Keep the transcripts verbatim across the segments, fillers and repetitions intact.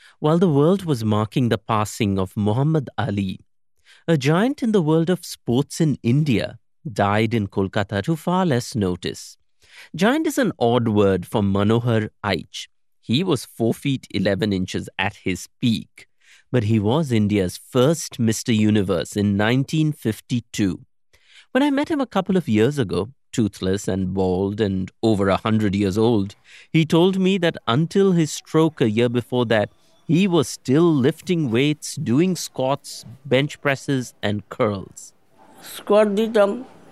While the world was marking the passing of Muhammad Ali, a giant in the world of sports in India died in Kolkata to far less notice. Giant is an odd word for Manohar Aich. He was four feet eleven inches at his peak, but he was India's first Mister Universe in nineteen fifty-two. When I met him a couple of years ago, toothless and bald and over a hundred years old, he told me that until his stroke a year before that, he was still lifting weights, doing squats, bench presses and curls. Squat দিতাম,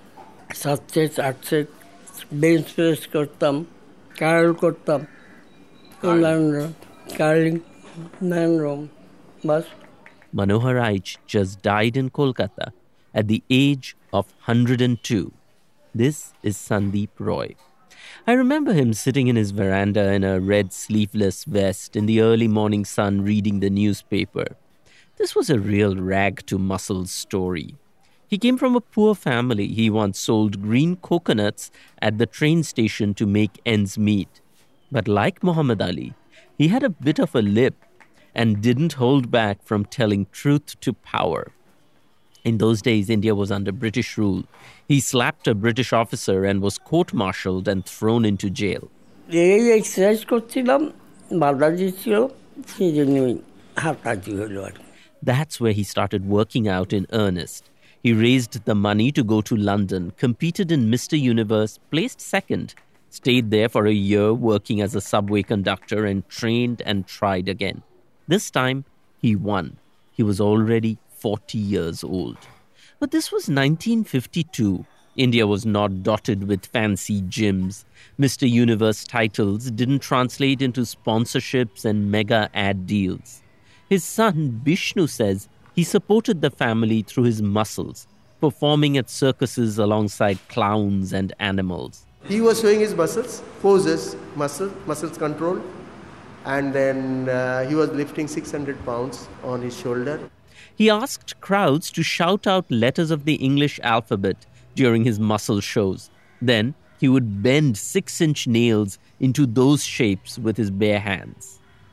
সাত set আট set, bench press করতাম, curl করতাম, অন্যান্য curling, নানরম, বাস। Manohar Aich just died in Kolkata at the age of one hundred two. This is Sandeep Roy. I remember him sitting in his veranda in a red sleeveless vest in the early morning sun reading the newspaper. This was a real rag-to-muscles story. He came from a poor family. He once sold green coconuts at the train station to make ends meet. But like Muhammad Ali, he had a bit of a lip and didn't hold back from telling truth to power. In those days, India was under British rule. He slapped a British officer and was court-martialed and thrown into jail. এই exercise করছিলাম, বাধা দিচ্ছিল, সেই জন্যই হাঁটাহাঁটি হলো আর কি। That's where he started working out in earnest. He raised the money to go to London, competed in Mister Universe, placed second, stayed there for a year working as a subway conductor and trained and tried again. This time, he won. He was already forty years old. But this was nineteen fifty-two. India was not dotted with fancy gyms. Mister Universe titles didn't translate into sponsorships and mega ad deals. His son, Bishnu, says he supported the family through his muscles, performing at circuses alongside clowns and animals. He was showing his muscles, poses, muscle, muscles control, and then uh, he was lifting six hundred pounds on his shoulder. He asked crowds to shout out letters of the English alphabet during his muscle shows. Then he would bend six-inch nails into those shapes with his bare hands.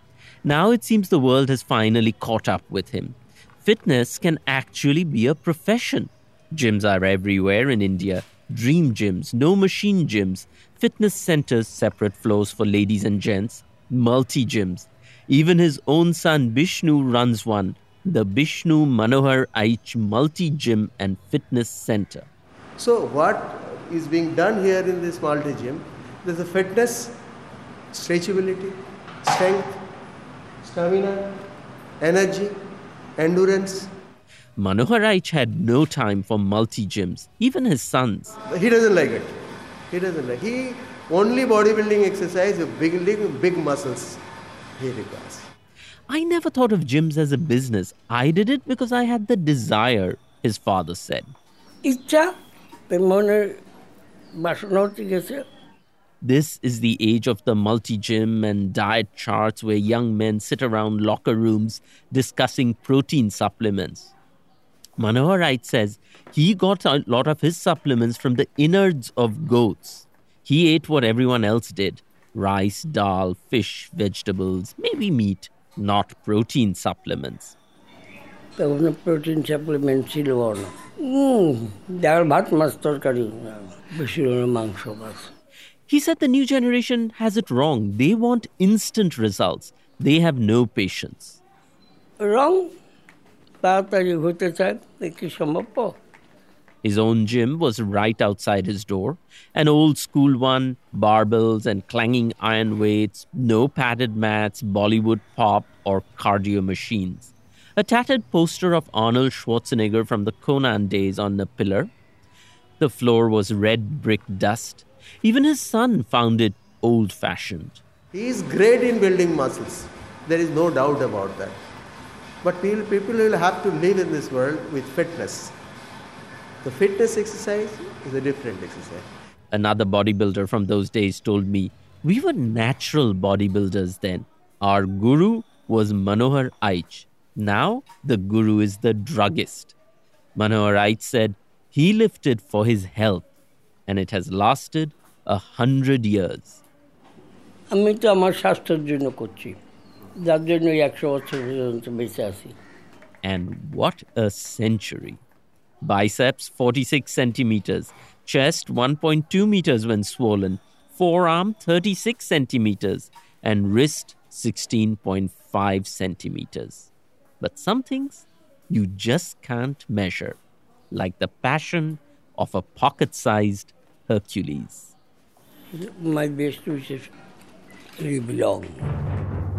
Now it seems the world has finally caught up with him. Fitness can actually be a profession. Gyms are everywhere in India. Dream gyms, no machine gyms, fitness centers, separate floors for ladies and gents, multi-gyms. Even his own son Bishnu runs one, the Bishnu Manohar Aich Multi-Gym and Fitness Center. So what is being done here in this multi-gym, there's a fitness, stretchability, strength, stamina, energy, endurance. Manohar Aich had no time for multi-gyms, even his sons. He doesn't like it. He doesn't like it. He only bodybuilding exercise, big, big muscles he requires. I never thought of gyms as a business. I did it because I had the desire, his father said. ইচ্ছা মনের বাসনা ঠিক আছে। This is the age of the multi-gym and diet charts where young men sit around locker rooms discussing protein supplements. Manohar Aich says he got a lot of his supplements from the innards of goats. He ate what everyone else did: rice, dal, fish, vegetables, maybe meat, not protein supplements. তখন protein supplement ছিল না, ডাল ভাত মাছ তরকারি, বেশি মাংস মাছ। He said the new generation has it wrong. They want instant results. They have no patience. রং তাড়াতাড়ি হতে চায়, কি সম্ভব? His own gym was right outside his door, an old school one, barbells and clanging iron weights, no padded mats, Bollywood pop or cardio machines. A tattered poster of Arnold Schwarzenegger from the Conan days on the pillar. The floor was red brick dust. Even his son found it old-fashioned. He is great in building muscles. There is no doubt about that. But people, people will have to live in this world with fitness. The fitness exercise is a different exercise. Another bodybuilder from those days told me, we were natural bodybuilders then. Our guru was Manohar Aich. Now the guru is the druggist. Manohar Aich said he lifted for his health, and it has lasted a hundred years. আমি তো আমার স্বাস্থ্যের জন্য করছি, যার জন্য একশো বছর পর্যন্ত বেঁচে আছি। And what a century. Biceps forty-six centimeters, chest one point two meters when swollen, forearm thirty-six centimeters, and wrist sixteen point five centimeters. But some things you just can't measure, like the passion of a pocket-sized Hercules. My best wishes live long.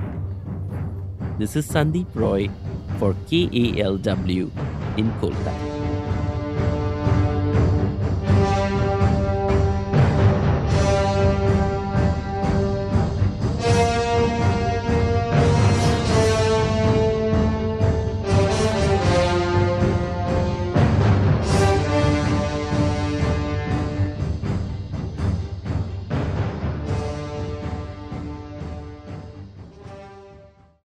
This is Sandeep Roy for K A L W in Kolkata.